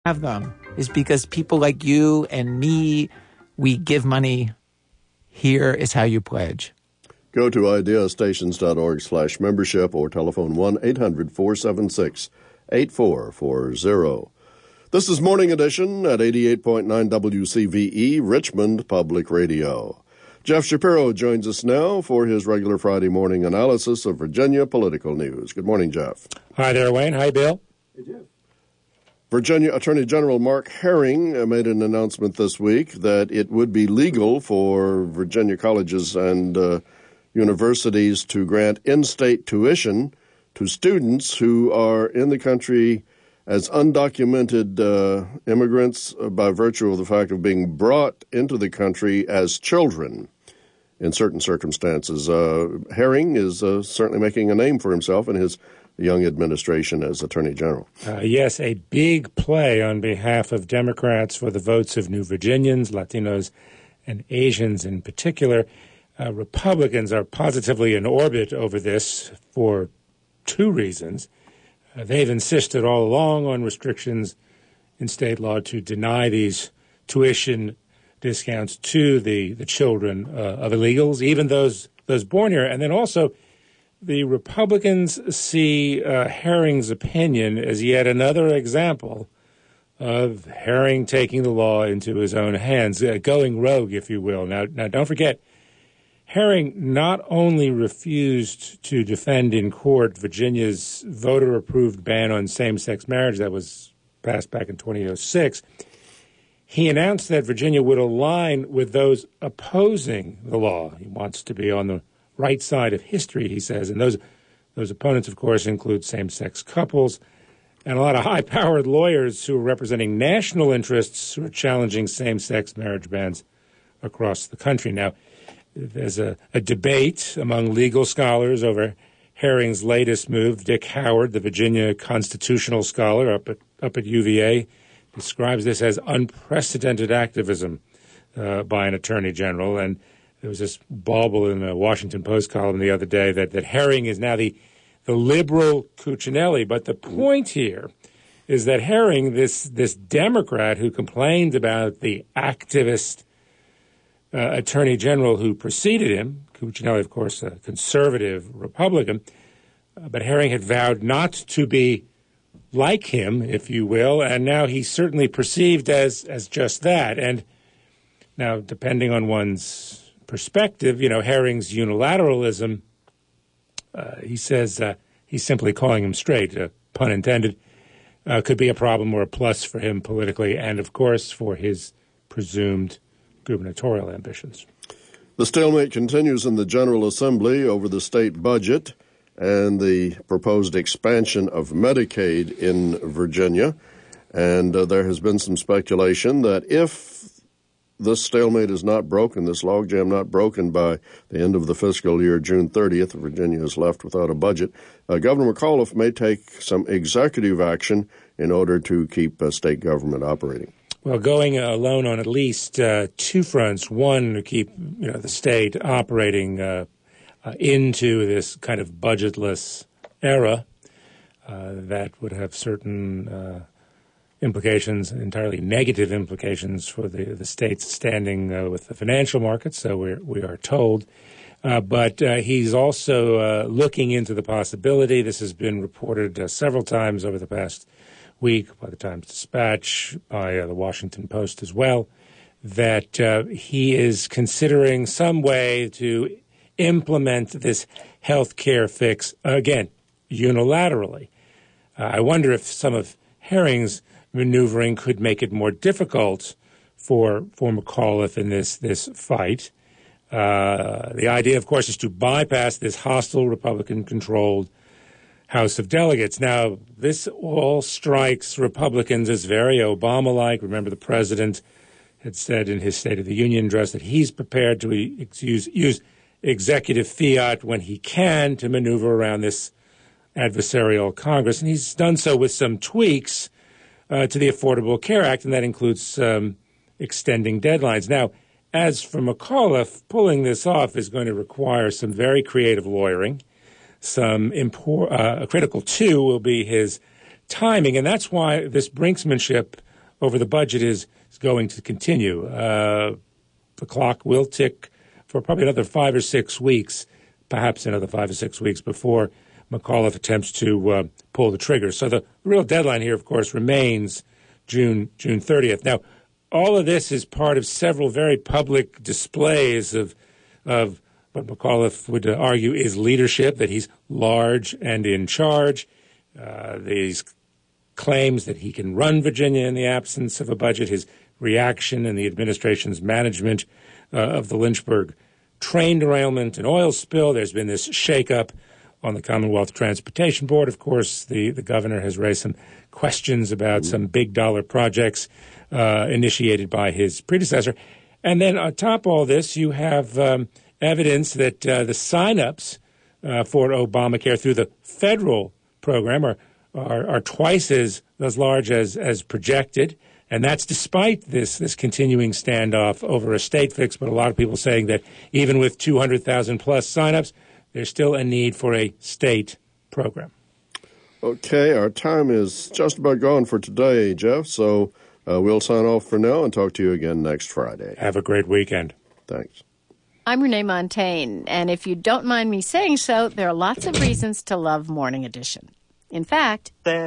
have them is because people like you and me, we give money. Here is how you pledge. Go to ideastations.org/membership or telephone 1-800-476-8440. This is Morning Edition at 88.9 WCVE, Richmond Public Radio. Jeff Shapiro joins us now for his regular Friday morning analysis of Virginia political news. Good morning, Jeff. Hi there, Wayne. Hi, Bill. Hey, Jeff. Virginia Attorney General Mark Herring made an announcement this week that it would be legal for Virginia colleges and universities to grant in-state tuition to students who are in the country as undocumented immigrants by virtue of the fact of being brought into the country as children in certain circumstances. Herring is certainly making a name for himself in his young administration as Attorney General. Yes, a big play on behalf of Democrats for the votes of New Virginians, Latinos, and Asians in particular. Republicans are positively in orbit over this for two reasons. They've insisted all along on restrictions in state law to deny these tuition discounts to the children of illegals, even those born here. And then also, the Republicans see Herring's opinion as yet another example of Herring taking the law into his own hands, going rogue, if you will. Now, don't forget, Herring not only refused to defend in court Virginia's voter-approved ban on same-sex marriage that was passed back in 2006, he announced that Virginia would align with those opposing the law. He wants to be on the right side of history, he says, and those opponents, of course, include same-sex couples and a lot of high-powered lawyers who are representing national interests who are challenging same-sex marriage bans across the country. Now, there's a debate among legal scholars over Herring's latest move. Dick Howard, the Virginia constitutional scholar up at UVA, describes this as unprecedented activism by an attorney general. And there was this bauble in a Washington Post column the other day that Herring is now the liberal Cuccinelli. But the point here is that Herring, this Democrat who complained about the activist attorney general who preceded him, Cuccinelli, of course, a conservative Republican, but Herring had vowed not to be like him, if you will, and now he's certainly perceived as just that. And now, depending on one's perspective, Herring's unilateralism, he says he's simply calling him straight, pun intended, could be a problem or a plus for him politically and, of course, for his presumed gubernatorial ambitions. The stalemate continues in the General Assembly over the state budget and the proposed expansion of Medicaid in Virginia. And there has been some speculation that if this stalemate is not broken, this logjam not broken by the end of the fiscal year, June 30th, Virginia is left without a budget. Governor McAuliffe may take some executive action in order to keep state government operating. Well, going alone on at least two fronts. One, to keep the state operating into this kind of budgetless era that would have certain implications, entirely negative implications for the state's standing with the financial markets, so we are told. But he's also looking into the possibility, this has been reported several times over the past week by the Times-Dispatch, by the Washington Post as well, that he is considering some way to implement this health care fix, again, unilaterally. I wonder if some of Herring's maneuvering could make it more difficult for McAuliffe in this fight. The idea, of course, is to bypass this hostile Republican-controlled House of Delegates. Now, this all strikes Republicans as very Obama-like. Remember, the president had said in his State of the Union address that he's prepared to use executive fiat when he can to maneuver around this adversarial Congress. And he's done so with some tweaks to the Affordable Care Act, and that includes extending deadlines. Now, as for McAuliffe, pulling this off is going to require some very creative lawyering. Critical, too, will be his timing, and that's why this brinksmanship over the budget is going to continue. The clock will tick for probably another 5 or 6 weeks, perhaps another 5 or 6 weeks before McAuliffe attempts to pull the trigger. So the real deadline here, of course, remains June 30th. Now, all of this is part of several very public displays of what McAuliffe would argue is leadership, that he's large and in charge. These claims that he can run Virginia in the absence of a budget, his reaction and the administration's management of the Lynchburg train derailment and oil spill. There's been this shakeup on the Commonwealth Transportation Board. Of course, the governor has raised some questions about some big dollar projects initiated by his predecessor. And then on top of all this, you have evidence that the sign-ups for Obamacare through the federal program are twice as large as projected. And that's despite this continuing standoff over a state fix. But a lot of people saying that even with 200,000 plus sign-ups, there's still a need for a state program. Okay, our time is just about gone for today, Jeff. So we'll sign off for now and talk to you again next Friday. Have a great weekend. Thanks. I'm Renee Montagne, and if you don't mind me saying so, there are lots of reasons to love Morning Edition. In fact,